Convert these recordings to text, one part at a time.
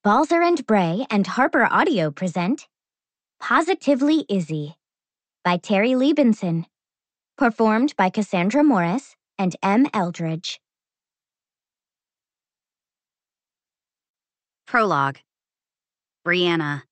Balzer and Bray and Harper Audio present Positively Izzy by Terry Liebenson, performed by Cassandra Morris and M. Eldridge. Prologue. Brianna.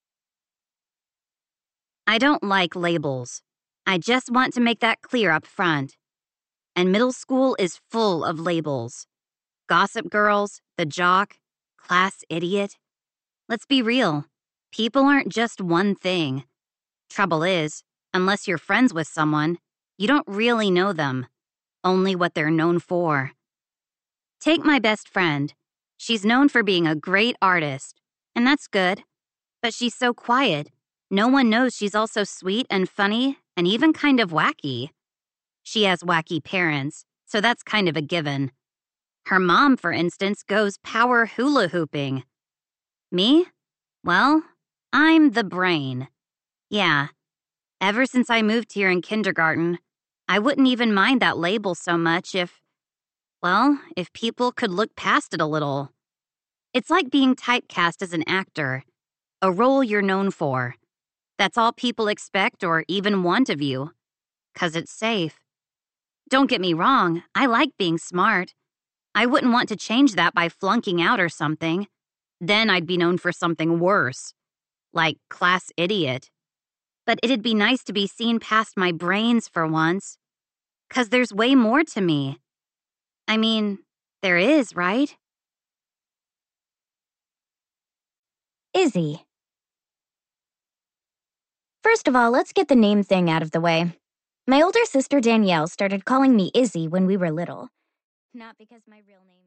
I don't like labels. I just want to make that clear up front. And middle school is full of labels. Gossip girls, the jock, class idiot. Let's be real. People aren't just one thing. Trouble is, unless you're friends with someone, you don't really know them. Only what they're known for. Take my best friend. She's known for being a great artist, and that's good. But she's so quiet. No one knows she's also sweet and funny and even kind of wacky. She has wacky parents, so that's kind of a given. Her mom, for instance, goes power hula hooping. Me? Well, I'm the brain. Yeah. Ever since I moved here in kindergarten, I wouldn't even mind that label so much if people could look past it a little. It's like being typecast as an actor, a role you're known for. That's all people expect or even want of you, 'cause it's safe. Don't get me wrong, I like being smart. I wouldn't want to change that by flunking out or something. Then I'd be known for something worse, like class idiot. But it'd be nice to be seen past my brains for once, 'cause there's way more to me. I mean, there is, right? Izzy. First of all, let's get the name thing out of the way. My older sister Danielle started calling me Izzy when we were little. Not because my real name